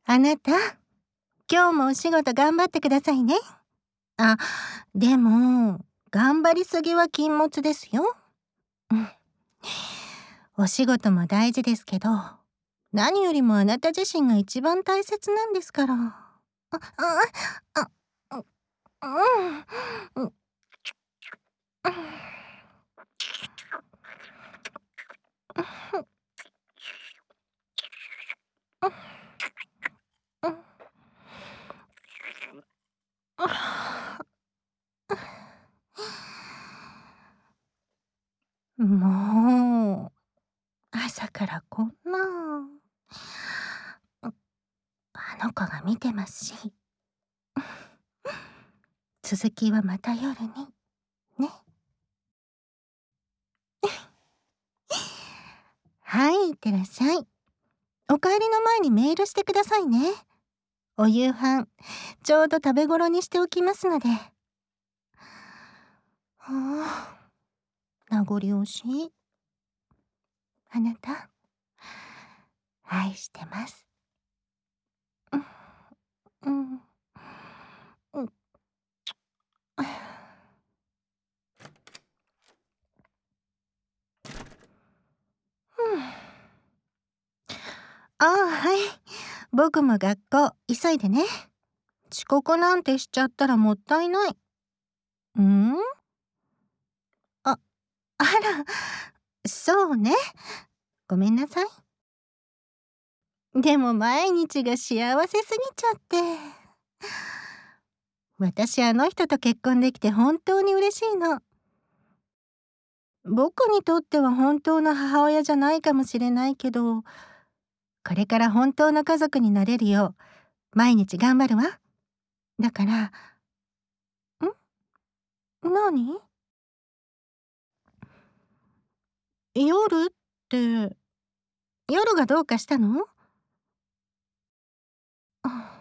あなた、今日もお仕事頑張ってくださいね。あ、でも、頑張りすぎは禁物ですよ。うん。お仕事も大事ですけど、何よりもあなた自身が一番大切なんですから。あ、うん、うん、もう、朝からこんな。あの子が見てますし。続きはまた夜に。ね。はい、いってらっしゃい。お帰りの前にメールしてくださいね。お夕飯、ちょうど食べ頃にしておきますので。はあ、名残惜しい。あなた、愛してます。うん、うん、うん。ああ、はい。僕も学校、急いでね。遅刻なんてしちゃったらもったいない。ん？あ、あら、そうね。ごめんなさい。でも毎日が幸せすぎちゃって。私あの人と結婚できて本当に嬉しいの。僕にとっては本当の母親じゃないかもしれないけど、これから本当の家族になれるよう、毎日頑張るわ。だから、何？夜って、夜がどうかしたの？あ、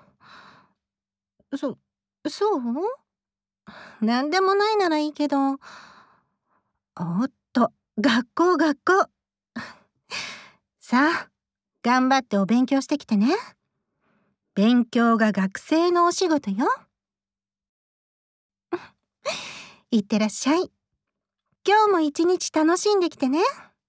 そう？なんでもないならいいけど。おっと、学校。さあ、頑張ってお勉強してきてね。勉強が学生のお仕事よ。いってらっしゃい。今日も一日楽しんできてね。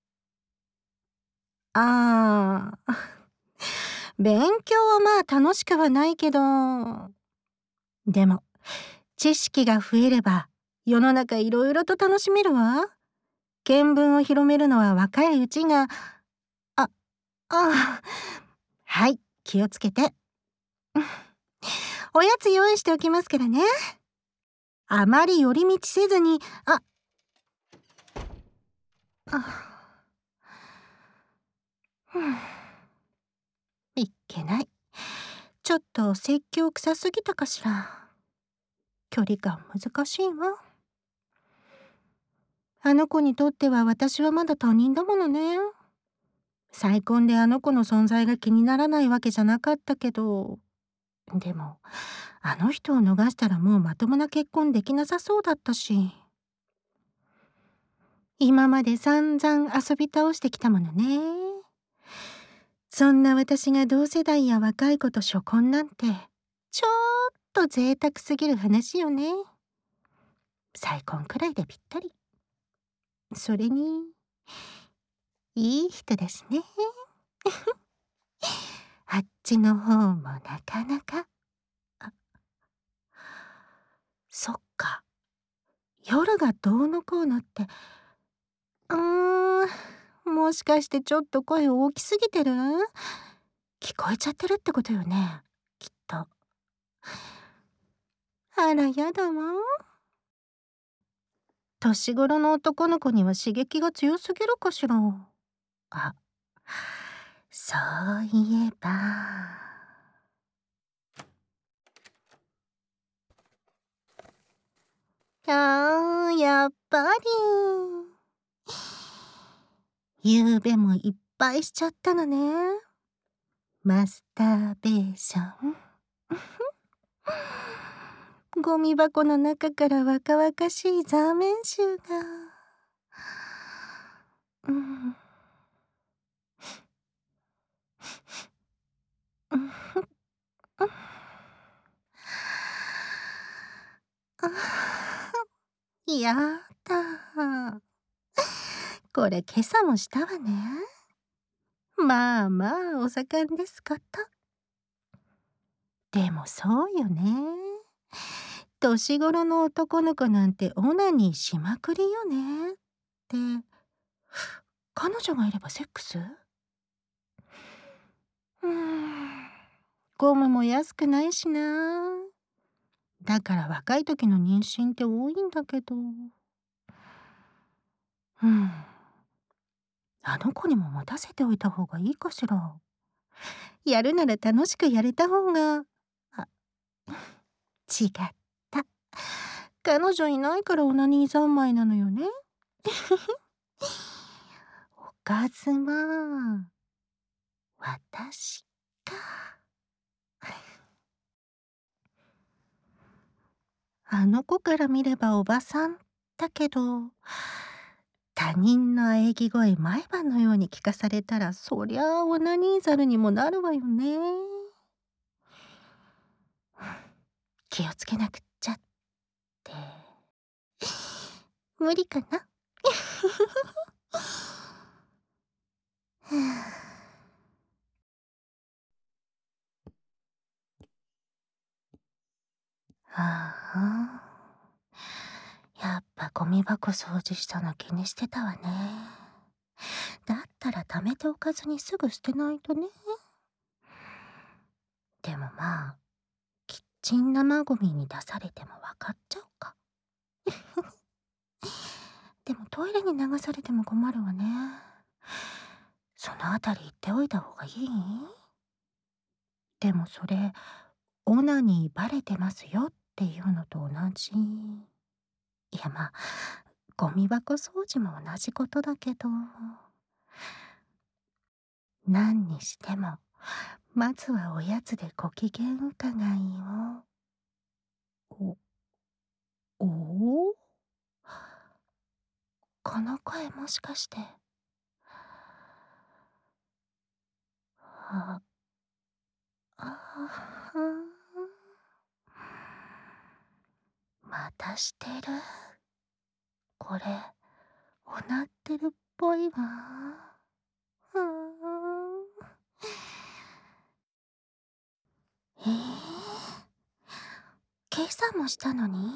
ああ、勉強はまあ楽しくはないけど、でも知識が増えれば世の中いろいろと楽しめるわ。見聞を広めるのは若いうちが、あ、あ、はい、気をつけて。おやつ用意しておきますからね。あまり寄り道せずに、あ、いっけない。ちょっと説教臭すぎたかしら。距離感難しいわ。あの子にとっては私はまだ他人だものね。再婚であの子の存在が気にならないわけじゃなかったけど、でも、あの人を逃したらもうまともな結婚できなさそうだったし。今まで散々遊び倒してきたものね。そんな私が同世代や若い子と初婚なんて、ちょっと贅沢すぎる話よね。再婚くらいでぴったり。それに、いい人だしね。あっちの方もなかなか。あ、そっか。夜がどうのこうのって、もしかしてちょっと声大きすぎてる？聞こえちゃってるってことよね、きっと。あら、やだわ。年頃の男の子には刺激が強すぎるかしら。あ、そういえば。やっぱり。夕べもいっぱいしちゃったのね。マスターベーション。ゴミ箱の中から若々しいザーメン臭が。うん。うん。 やだ。これ今朝もしたわね。まあまあお盛んですこと。でもそうよね。年頃の男の子なんてオナニーしまくりよね。って、彼女がいればセックス？ゴムも安くないしな。だから若い時の妊娠って多いんだけど。あの子にも持たせておいた方がいいかしら。やるなら楽しくやれた方が。あ、違った。彼女いないからオナニー三昧なのよね。おかずは私か。あの子から見ればおばさんだけど、他人の喘ぎ声毎晩のように聞かされたら、そりゃあオナニーザルにもなるわよね。気をつけなくっちゃって。無理かな。ああ、やっぱゴミ箱掃除したの気にしてたわね。だったら貯めておかずにすぐ捨てないとね。でもまあ、キッチン生ゴミに出されても分かっちゃうか。でもトイレに流されても困るわね。そのあたり言っておいた方がいい？でもそれ、オナニーバレてますよっていうのと同じ。いやまあ、ゴミ箱掃除も同じことだけど。何にしても、まずはおやつでご機嫌伺いを。お、この声もしかして。あ、あまたしてる。これ、おなってるっぽいわ。今朝もしたのに？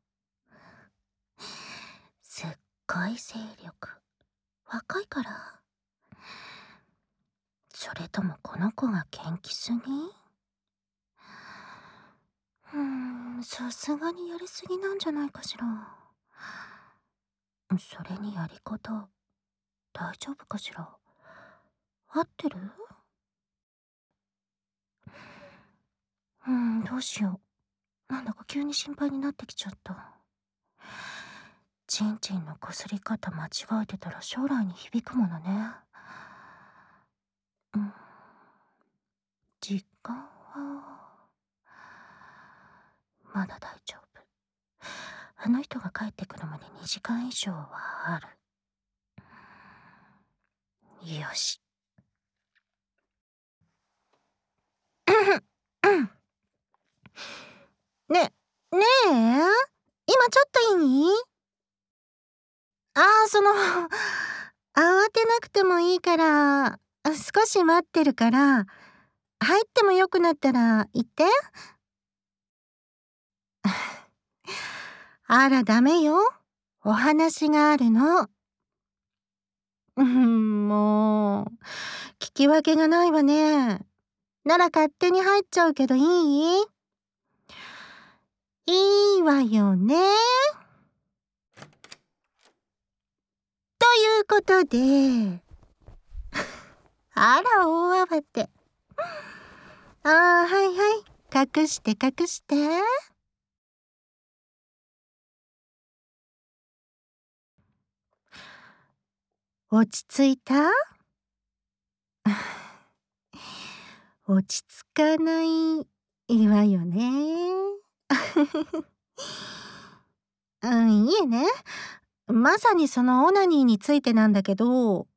すっごい精力。若いから？それともこの子が元気すぎ？さすがにやりすぎなんじゃないかしら。それにやり方、大丈夫かしら。合ってる？どうしよう。なんだか急に心配になってきちゃった。ちんちんのこすり方間違えてたら将来に響くものね。時間はまだ大丈夫。あの人が帰ってくるまで2時間以上はある。よし。ねえ、今ちょっといい？慌てなくてもいいから、少し待ってるから、入ってもよくなったら言って。あら、ダメよ。お話があるの。もう、聞き分けがないわね。なら勝手に入っちゃうけどいい？いいわよね。ということで、あら、大慌て。はいはい。隠して隠して。落ち着いた？落ち着かないわよね。いえね。まさにそのオナニーについてなんだけど。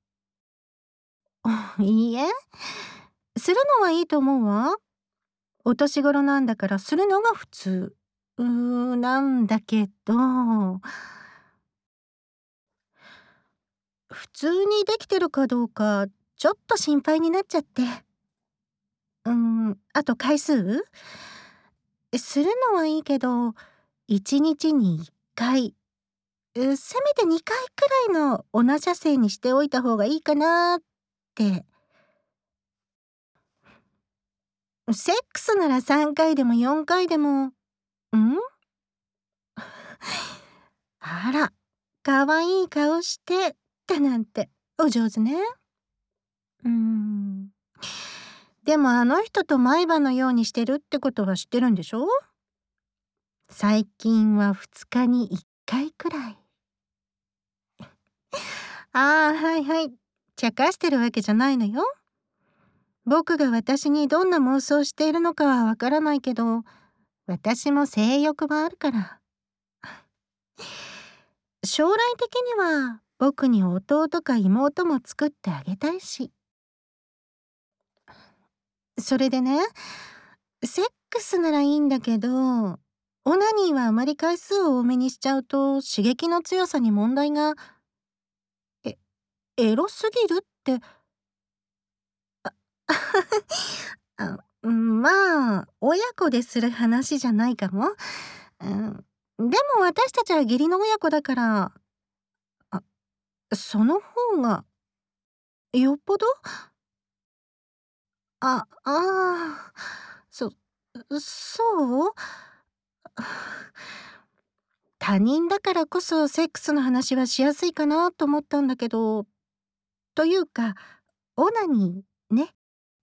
いいえ。するのはいいと思うわ。お年頃なんだからするのが普通。なんだけど。 普通にできてるかどうか、ちょっと心配になっちゃって。あと回数？するのはいいけど、1日に1回、せめて2回くらいのオナ射精にしておいた方がいいかなって。セックスなら3回でも4回でも。あら、可愛い顔してだなんて、お上手ね。うーん。でもあの人と毎晩のようにしてるってことは知ってるんでしょ？最近は2日に1回くらい。ああ、はいはい。茶化してるわけじゃないのよ。僕が私にどんな妄想しているのかはわからないけど、私も性欲はあるから。将来的には僕に弟か妹も作ってあげたいし。それでね、セックスならいいんだけど、オナニーはあまり回数を多めにしちゃうと刺激の強さに問題が。え、エロすぎるって。まあ、親子でする話じゃないかも。うん、でも私たちは義理の親子だから、あ、その方がよっぽど。あ、ああ、そう？他人だからこそセックスの話はしやすいかなと思ったんだけど、というか、オナニーね。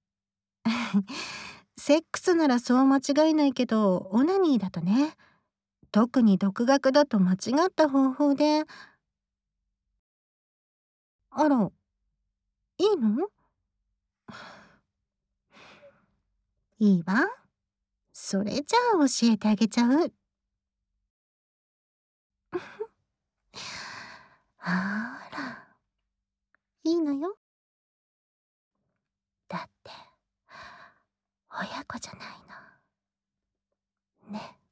セックスならそう間違いないけど、オナニーだとね、特に独学だと間違った方法で。あら、いいの？いいわ。それじゃあ教えてあげちゃう。あら、いいのよ。だって、親子じゃないの。ね。